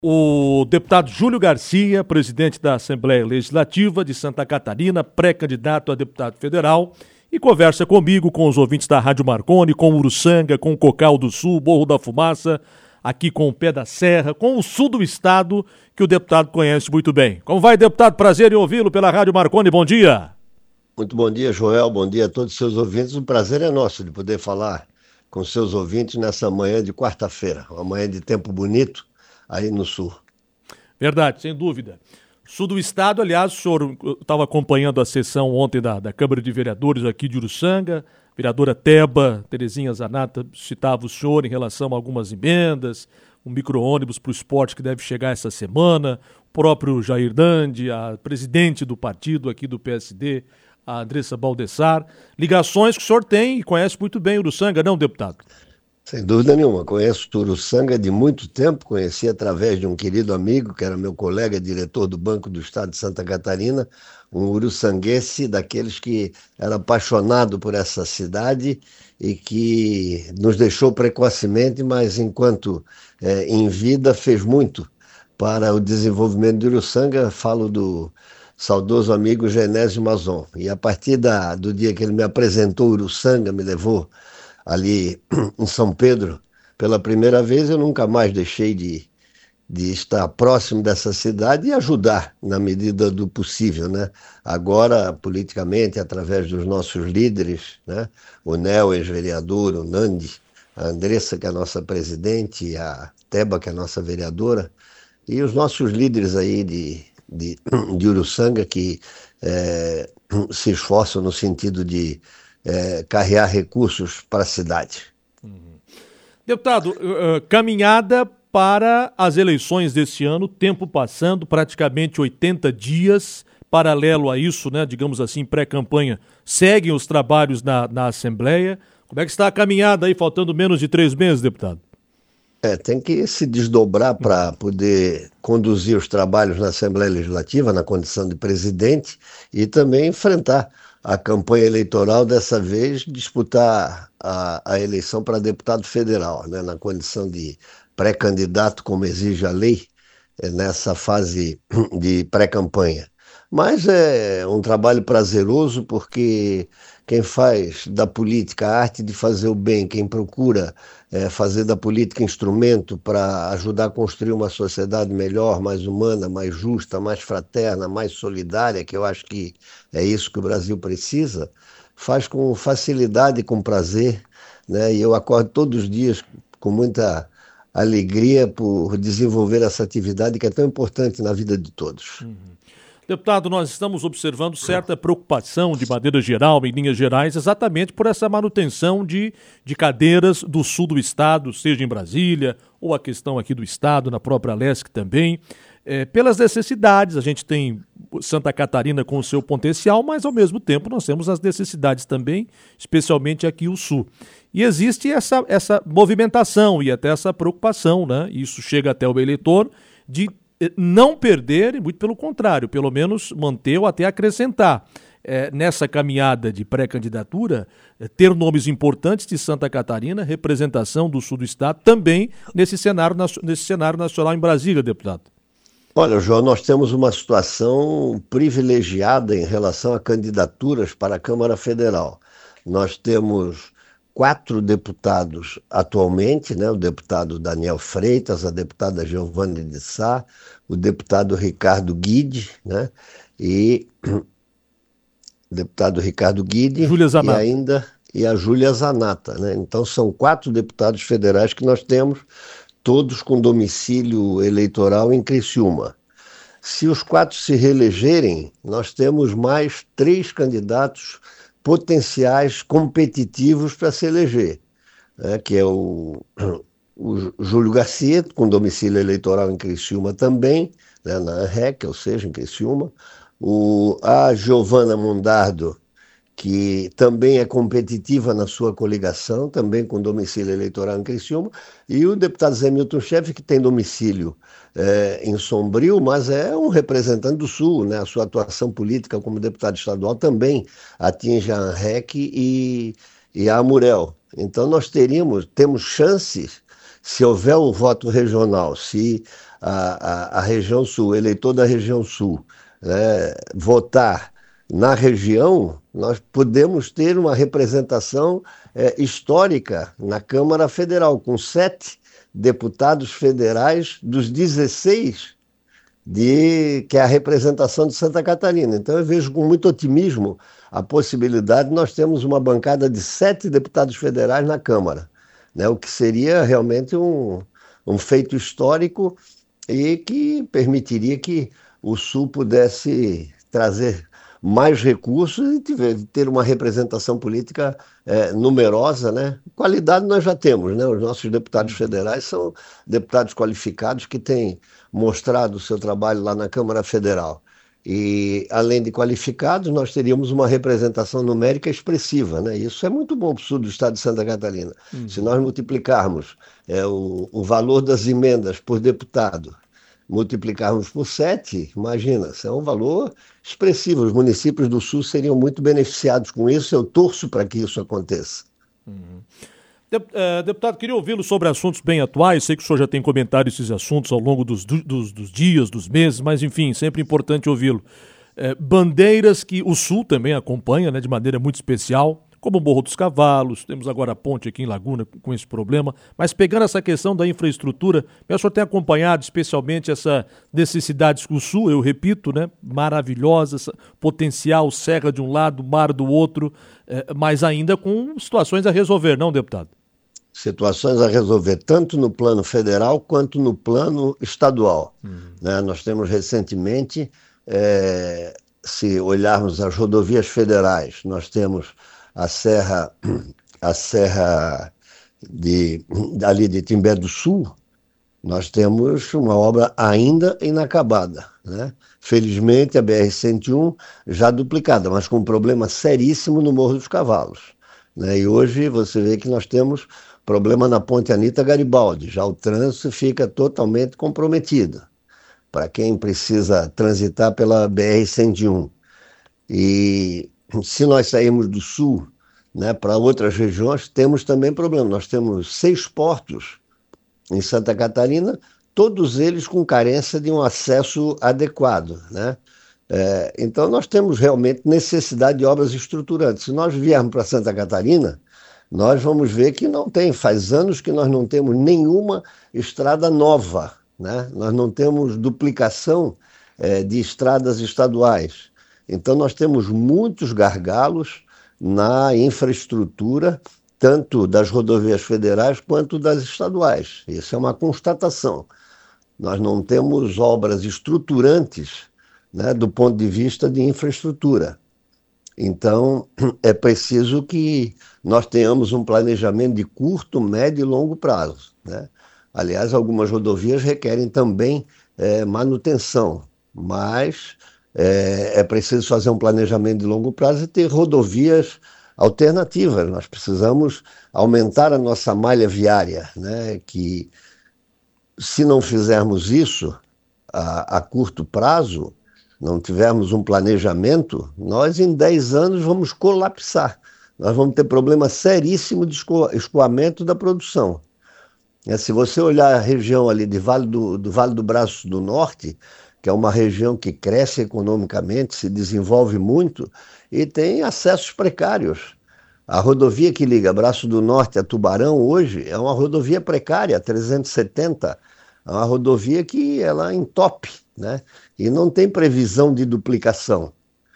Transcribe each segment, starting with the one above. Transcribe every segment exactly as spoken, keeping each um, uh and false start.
O deputado Júlio Garcia, presidente da Assembleia Legislativa de Santa Catarina, pré-candidato a deputado federal, e conversa comigo, com os ouvintes da Rádio Marconi, com Uruçanga, com Cocal do Sul, Morro da Fumaça, aqui com o Pé da Serra, com o sul do estado, que o deputado conhece muito bem. Como vai, deputado? Prazer em ouvi-lo pela Rádio Marconi. Bom dia. Muito bom dia, Joel. Bom dia a todos os seus ouvintes. O prazer é nosso de poder falar com seus ouvintes nessa manhã de quarta-feira, uma manhã de tempo bonito aí no sul. Verdade, sem dúvida. Sul do estado, aliás, o senhor estava acompanhando a sessão ontem da, da Câmara de Vereadores aqui de Uruçanga, vereadora Teba, Terezinha Zanata citava o senhor em relação a algumas emendas, um micro-ônibus para o esporte que deve chegar essa semana, o próprio Jair Dandi, a presidente do partido aqui do P S D, a Andressa Baldessar, ligações que o senhor tem e conhece muito bem Uruçanga, não, deputado? Sem dúvida nenhuma, conheço Uruçanga de muito tempo, conheci através de um querido amigo, que era meu colega, diretor do Banco do Estado de Santa Catarina, um uruçanguense daqueles que era apaixonado por essa cidade e que nos deixou precocemente, mas enquanto é, em vida fez muito para o desenvolvimento de Uruçanga. Falo do saudoso amigo Genésio Mazon. E a partir da, do dia que ele me apresentou Uruçanga, me levou ali em São Pedro, pela primeira vez, eu nunca mais deixei de, de estar próximo dessa cidade e ajudar na medida do possível, né? Agora, politicamente, através dos nossos líderes, né? O Nel, ex-vereador, o Nandi, a Andressa, que é a nossa presidente, a Teba, que é a nossa vereadora, e os nossos líderes aí de, de, de Uruçanga, que é, se esforçam no sentido de É, carregar recursos para a cidade. Uhum. Deputado, uh, caminhada para as eleições desse ano, tempo passando, praticamente oitenta dias, paralelo a isso, né, digamos assim, pré-campanha, seguem os trabalhos na, na Assembleia. Como é que está a caminhada aí, faltando menos de três meses, deputado? É, tem que se desdobrar para poder conduzir os trabalhos na Assembleia Legislativa, na condição de presidente, e também enfrentar a campanha eleitoral, dessa vez disputar a, a eleição para deputado federal, né, na condição de pré-candidato, como exige a lei, é, nessa fase de pré-campanha. Mas é um trabalho prazeroso, porque quem faz da política a arte de fazer o bem, quem procura é, fazer da política instrumento para ajudar a construir uma sociedade melhor, mais humana, mais justa, mais fraterna, mais solidária, que eu acho que é isso que o Brasil precisa, faz com facilidade e com prazer, né? E eu acordo todos os dias com muita alegria por desenvolver essa atividade que é tão importante na vida de todos. Uhum. Deputado, nós estamos observando certa preocupação, de maneira geral, em linhas gerais, exatamente por essa manutenção de, de cadeiras do sul do estado, seja em Brasília, ou a questão aqui do estado, na própria Lesc também, é, pelas necessidades. A gente tem Santa Catarina com o seu potencial, mas ao mesmo tempo nós temos as necessidades também, especialmente aqui o sul. E existe essa, essa movimentação e até essa preocupação, né? Isso chega até o eleitor, de não perder, e muito pelo contrário, pelo menos manter ou até acrescentar é, nessa caminhada de pré-candidatura, é, ter nomes importantes de Santa Catarina, representação do sul do estado, também nesse cenário, nesse cenário nacional em Brasília, deputado. Olha, João, nós temos uma situação privilegiada em relação a candidaturas para a Câmara Federal. Nós temos quatro deputados atualmente, né? O deputado Daniel Freitas, a deputada Giovanna de Sá, o deputado Ricardo Guide, né? E o deputado Ricardo Guide e ainda e a Júlia Zanata, né? Então são quatro deputados federais que nós temos, todos com domicílio eleitoral em Criciúma. Se os quatro se reelegerem, nós temos mais três candidatos potenciais competitivos para se eleger, né, que é o, o Júlio Garcia, com domicílio eleitoral em Criciúma também, né, na ANREC, ou seja, em Criciúma, o, a Giovanna Mundardo, que também é competitiva na sua coligação, também com domicílio eleitoral em Criciúma, e o deputado Zé Milton Schaeffer, que tem domicílio é, em Sombrio, mas é um representante do Sul, né? A sua atuação política como deputado estadual também atinge a ANREC e, e a Amurel. Então nós teríamos, temos chances Se houver o voto regional, se a, a, a região sul, o eleitor da região sul, né, votar na região, nós podemos ter uma representação é, histórica na Câmara Federal, com sete deputados federais dos dezesseis de, que é a representação de Santa Catarina. Então eu vejo com muito otimismo a possibilidade de nós termos uma bancada de sete deputados federais na Câmara, né, o que seria realmente um, um feito histórico e que permitiria que o Sul pudesse trazer mais recursos e tiver, ter uma representação política é, numerosa, né? Qualidade nós já temos, né? Os nossos deputados federais são deputados qualificados que têm mostrado o seu trabalho lá na Câmara Federal. E, além de qualificados, nós teríamos uma representação numérica expressiva, né? Isso é muito bom para o sul do estado de Santa Catarina. Uhum. Se nós multiplicarmos é, o, o valor das emendas por deputado, multiplicarmos por sete, imagina, isso é um valor expressivo. Os municípios do sul seriam muito beneficiados com isso. Eu torço para que isso aconteça. Uhum. Deputado, queria ouvi-lo sobre assuntos bem atuais. Sei que o senhor já tem comentado esses assuntos ao longo dos, dos, dos dias, dos meses, mas enfim, sempre importante ouvi-lo. É, bandeiras que o Sul também acompanha, né, de maneira muito especial, como o Morro dos Cavalos, temos agora a ponte aqui em Laguna com esse problema, mas pegando essa questão da infraestrutura, o senhor tem acompanhado especialmente essa necessidade que o Sul, eu repito, né, maravilhosa, essa potencial, serra de um lado, mar do outro, é, mas ainda com situações a resolver, não, deputado? Situações a resolver tanto no plano federal quanto no plano estadual. Uhum. Né? Nós temos recentemente, é, se olharmos as rodovias federais, nós temos a serra, a serra de, ali de Timbé do Sul, nós temos uma obra ainda inacabada, né? Felizmente a B R cento e um já duplicada, mas com um problema seríssimo no Morro dos Cavalos, né? E hoje você vê que nós temos problema na ponte Anita Garibaldi, já o trânsito fica totalmente comprometido para quem precisa transitar pela B R cento e um. E se nós sairmos do sul, né, para outras regiões, temos também problema. Nós temos seis portos em Santa Catarina, todos eles com carência de um acesso adequado, né? É, então nós temos realmente necessidade de obras estruturantes. Se nós viermos para Santa Catarina, nós vamos ver que não tem, faz anos que nós não temos nenhuma estrada nova, né? Nós não temos duplicação é, de estradas estaduais. Então nós temos muitos gargalos na infraestrutura, tanto das rodovias federais quanto das estaduais. Isso é uma constatação. Nós não temos obras estruturantes, né, do ponto de vista de infraestrutura. Então, é preciso que nós tenhamos um planejamento de curto, médio e longo prazo, né? Aliás, algumas rodovias requerem também é, manutenção, mas é, é preciso fazer um planejamento de longo prazo e ter rodovias alternativas. Nós precisamos aumentar a nossa malha viária, né? Que, se não fizermos isso a, a curto prazo, não tivermos um planejamento, nós em dez anos vamos colapsar. Nós vamos ter problema seríssimo de esco- escoamento da produção. É, se você olhar a região ali de vale do, do Vale do Braço do Norte, que é uma região que cresce economicamente, se desenvolve muito e tem acessos precários. A rodovia que liga Braço do Norte a Tubarão hoje é uma rodovia precária, trezentos e setenta, é uma rodovia que ela entope, né? E não tem previsão de duplicação.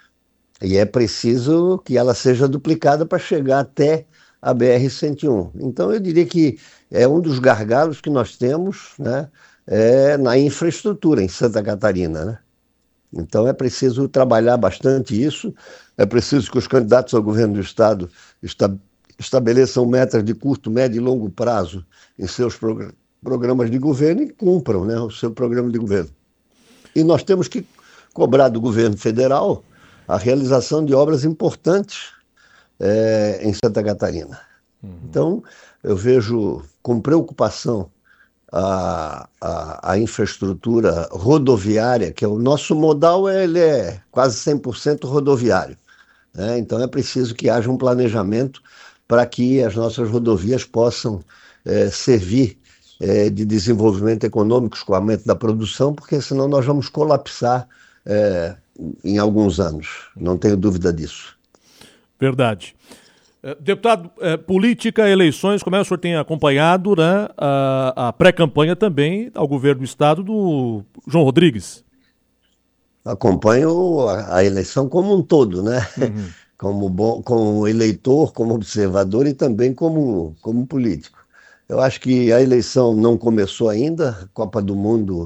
E é preciso que ela seja duplicada para chegar até a B R cento e um. Então eu diria que é um dos gargalos que nós temos, né, é na infraestrutura em Santa Catarina, né? Então é preciso trabalhar bastante isso, é preciso que os candidatos ao governo do estado esta, estabeleçam metas de curto, médio e longo prazo em seus prog- programas de governo e cumpram, né, o seu programa de governo. E nós temos que cobrar do governo federal a realização de obras importantes é, em Santa Catarina. Uhum. Então, eu vejo com preocupação a, a, a infraestrutura rodoviária, que é o nosso modal, ele é quase cem por cento rodoviário, né? Então é preciso que haja um planejamento para que as nossas rodovias possam é, servir é, de desenvolvimento econômico, escoamento da produção, porque senão nós vamos colapsar é, em alguns anos, não tenho dúvida disso. Verdade. Deputado, é, política, eleições, como é que o senhor tem acompanhado, né, a, a pré-campanha também ao governo do estado do João Rodrigues? Acompanho a, a eleição como um todo, né? Uhum. Como, bom, como eleitor, como observador e também como, como político. Eu acho que a eleição não começou ainda, a Copa do Mundo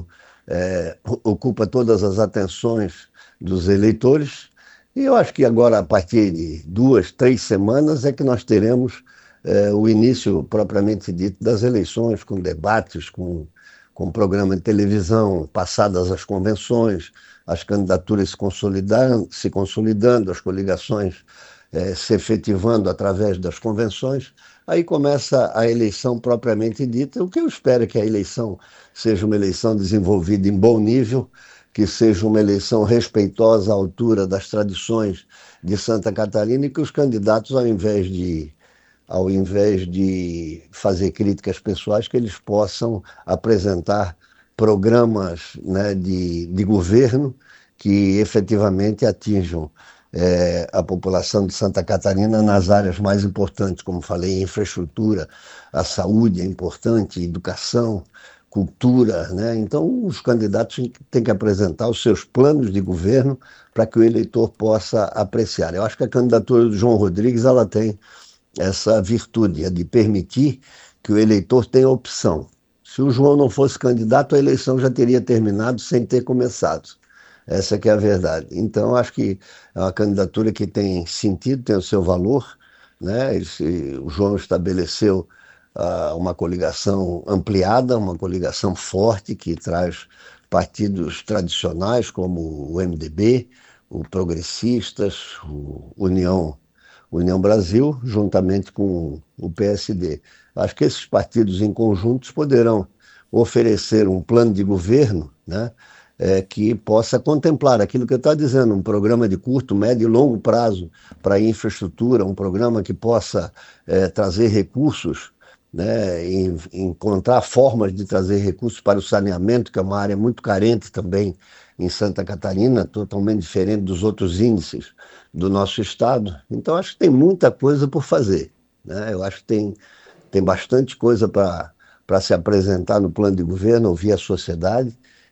é, ocupa todas as atenções dos eleitores, e eu acho que agora, a partir de duas, três semanas, é que nós teremos é, o início propriamente dito das eleições, com debates, com, com programa de televisão, passadas as convenções, as candidaturas se consolidando, se consolidando as coligações é, se efetivando através das convenções. Aí começa a eleição propriamente dita. O que eu espero é que a eleição seja uma eleição desenvolvida em bom nível, que seja uma eleição respeitosa à altura das tradições de Santa Catarina e que os candidatos, ao invés de, ao invés de fazer críticas pessoais, que eles possam apresentar programas, né, de, de governo que efetivamente atinjam é, a população de Santa Catarina nas áreas mais importantes, como falei, infraestrutura, a saúde é importante, educação, cultura, né? Então os candidatos têm que apresentar os seus planos de governo para que o eleitor possa apreciar. Eu acho que a candidatura do João Rodrigues ela tem essa virtude, é de permitir que o eleitor tenha opção. Se o João não fosse candidato, a eleição já teria terminado sem ter começado. Essa que é a verdade. Então, acho que é uma candidatura que tem sentido, tem o seu valor, né? Esse, o João estabeleceu uh, uma coligação ampliada, uma coligação forte, que traz partidos tradicionais como o M D B, o Progressistas, o União, União Brasil, juntamente com o P S D. Acho que esses partidos em conjuntos poderão oferecer um plano de governo, né, é, que possa contemplar aquilo que eu estou dizendo, um programa de curto, médio e longo prazo para a infraestrutura, um programa que possa é, trazer recursos, né, e encontrar formas de trazer recursos para o saneamento, que é uma área muito carente também em Santa Catarina, totalmente diferente dos outros índices do nosso estado. Então, acho que tem muita coisa por fazer, né? Eu acho que tem, tem bastante coisa para para se apresentar no plano de governo, ouvir a sociedade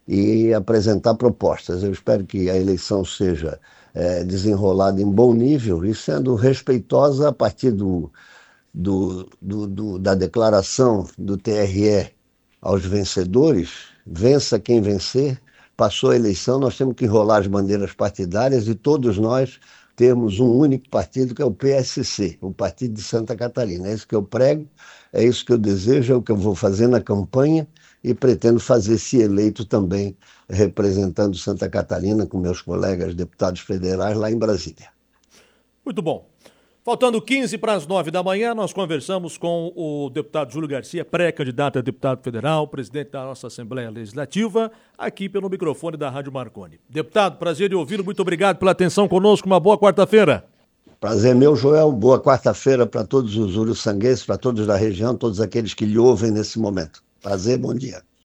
e apresentar propostas. Eu espero que a eleição seja é, desenrolada em bom nível e sendo respeitosa a partir do, do, do, do, da declaração do T R E aos vencedores, vença quem vencer. Passou a eleição, nós temos que enrolar as bandeiras partidárias e todos nós temos um único partido, que é o P S C, o Partido de Santa Catarina. É isso que eu prego, é isso que eu desejo, é o que eu vou fazer na campanha e pretendo fazer, se eleito também, representando Santa Catarina com meus colegas deputados federais lá em Brasília. Muito bom. Faltando quinze para as nove da manhã, nós conversamos com o deputado Júlio Garcia, pré-candidato a deputado federal, presidente da nossa Assembleia Legislativa, aqui pelo microfone da Rádio Marconi. Deputado, prazer de ouvi-lo, muito obrigado pela atenção conosco, uma boa quarta-feira. Prazer meu, Joel, boa quarta-feira para todos os uruçanguenses, para todos da região, todos aqueles que lhe ouvem nesse momento. Prazer, bom dia.